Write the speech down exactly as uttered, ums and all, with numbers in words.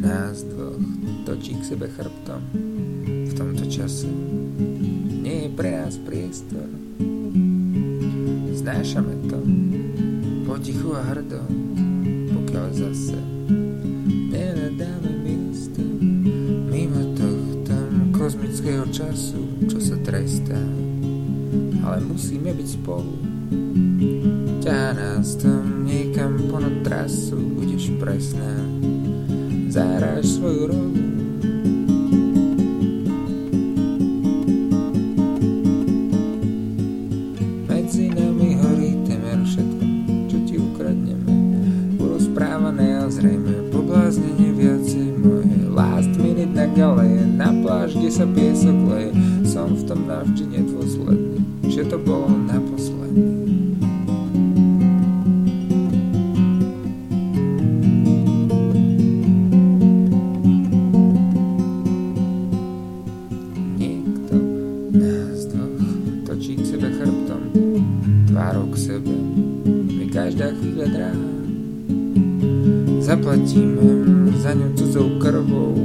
nás dvoch točí k sebe chrbtom. V tomto čase nie je pre nás priestor. Znášame to potichu a hrdo, pokiaľ zase nenadáme miesto mimo tohto kozmického času, čo sa trestá. Ale musíme byť spolu. Ťahá nás tam niekam ponad trasu, budeš presná, zahráš svoju rolu. Medzi nami horí temer všetko, čo ti ukradneme. Bolo správané a zrejme pobláznenie viacej moje. Last minute na galeje, na pláž, kde sa piesok leje. Som v tom navždy nedôsledný, že to bolo naposledy. Točí k sebe chrbtom, tvárou k sebe, mi každá chvíľa drahá. Zaplatíme za ňu cudzou krvou,